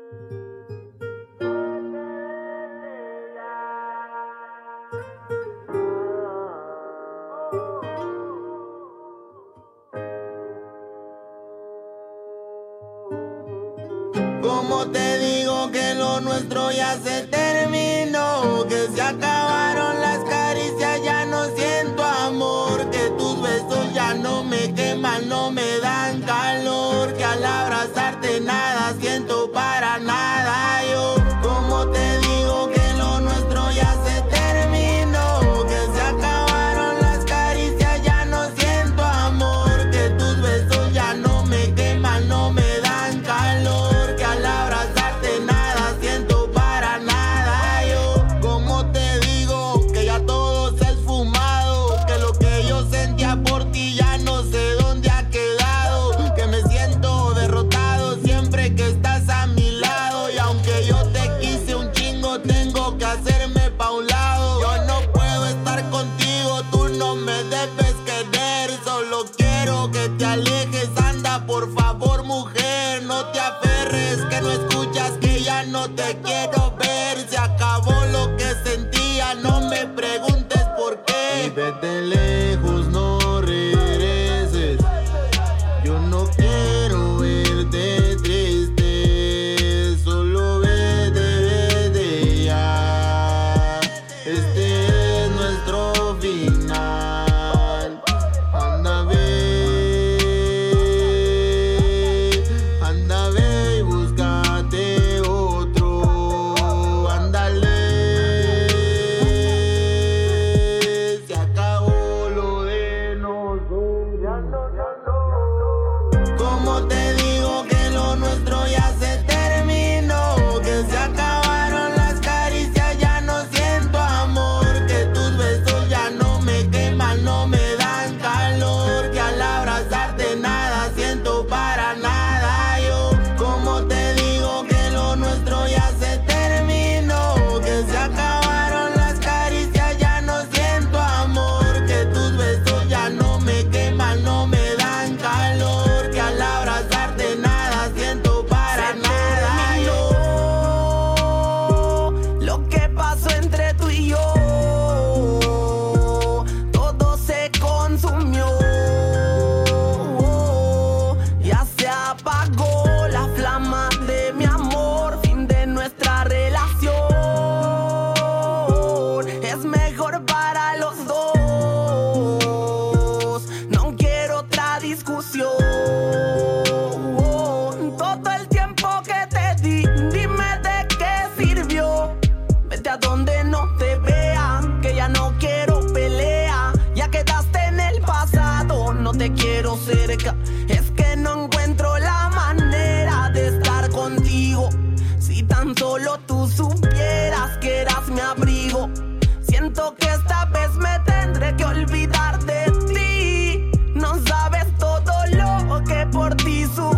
Como te digo que lo nuestro ya se terminó, que se acabaron las caricias, ya no siento amor, que tus besos ya no me queman, no me dan calor, que al abrazarte nada siento para nada yo. Como te digo que lo nuestro ya se terminó, que se acabaron las caricias, ya no siento amor, que tus besos ya no me queman, no me dan calor. Por ti ya no sé dónde ha quedado, que me siento derrotado siempre que estás a mi lado, y aunque yo te quise un chingo tengo que hacerme pa' un lado. Yo no puedo estar contigo, tú no me debes querer, solo quiero que te alejes, anda por favor mujer, no te aferres, que no escuchas que ya no te quiero ver, se acabó lo que sentía, no me preguntes por qué, y vete lejos, no regreses, yo no quiero verte triste, solo vete ya, este es nuestro final, anda ve y búscate otro, ándale, se acabó lo de nosotros. Como te digo que lo nuestro ya se terminó, que se acabaron las caricias, ya no siento amor, que tus besos ya no me queman, no me dan calor, que al abrazarte nada siento para nada yo. Como te digo que lo nuestro ya se terminó, que se acabaron las caricias, ya no siento amor, que tus besos ya no me queman, no me dan calor, que al abrazarte nada siento para nada yo. Lo que pasó entre tú y yo, todo se consumió, ya se apagó la flama de mi amor, fin de nuestra relación, es mejor para los dos, no quiero otra discusión. Todo el tiempo que te di, dime de qué sirvió. Vete a donde no te vean, que ya no quiero pelea. Ya quedaste en el pasado, no te quiero cerca. Es que no encuentro la manera de estar contigo. Si tan solo tú supieras que eras mi abrigo. Siento que esta vez me tendré que olvidar de ti. No sabes todo lo que por ti sufrí.